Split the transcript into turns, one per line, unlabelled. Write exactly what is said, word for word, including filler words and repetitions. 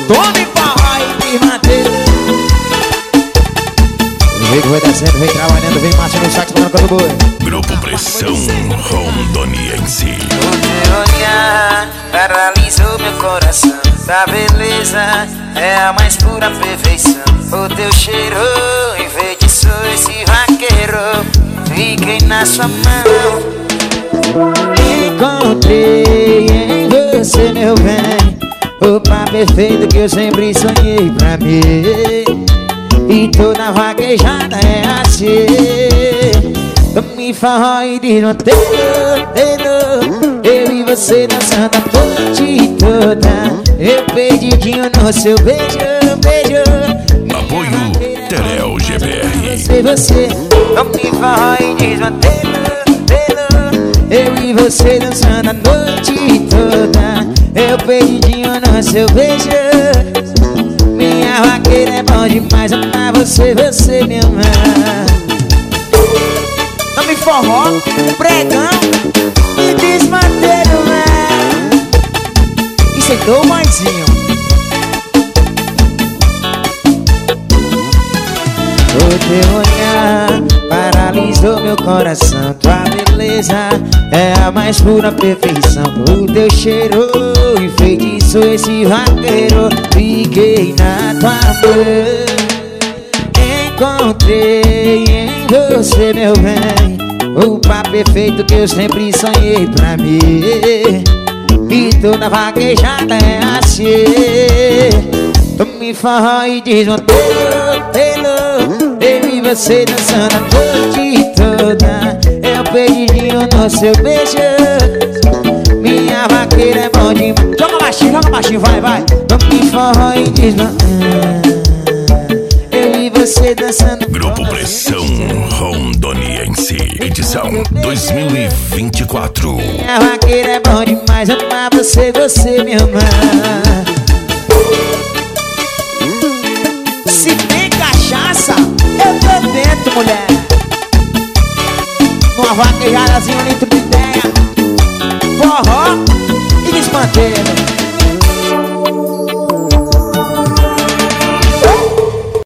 Tome forró e me manter. O jeito vai descendo, vem trabalhando, vem marcha no sax, mano, quando boi.
Grupo Pressão Rondoniense.
O teu olhar paralisou meu coração. Tua beleza é a mais pura perfeição. O teu cheiro enfeitiçou esse vaqueiro. Fiquei na sua mão.
Encontrei em você, meu bem, o par perfeito que eu sempre sonhei pra mim. E toda vaquejada é assim. Me forró e desmantelou, eu e você dançando a noite toda. Eu perdidinho no seu beijo, beijo.
Apoio Terel G B R.
Você, você, me forró e desmantelou, eu e você dançando a noite toda. Eu perdidinho no seu beijo. Minha vaqueira é bom demais, amar você, você me ama. Tome forró, pregão e desmantelho, né? E sentou o maisinho. O teu olhar paralisou meu coração. Tua beleza é a mais pura perfeição. O teu cheiro enfeitiçou esse vaqueiro. Fiquei na tua mão. Encontrei em você, meu bem, o par perfeito que eu sempre sonhei pra mim. E toda vaquejada é assim. Me forró e desmantelou, eu e você dançando a noite toda. Eu perdidinho no seu beijo. Minha vaqueira é bom demais. Joga baixinho, joga baixinho, vai, vai. Me forró e desmantelou, eu e você dançando.
Grupo Pressão Rondoniense, edição dois mil e vinte e quatro.
Minha vaqueira é bom demais, amar você, você me ama. Se tem cachaça, eu tô dentro, mulher. Numa vaquejadazinha, um litro de ideia. Forró e desmantelho.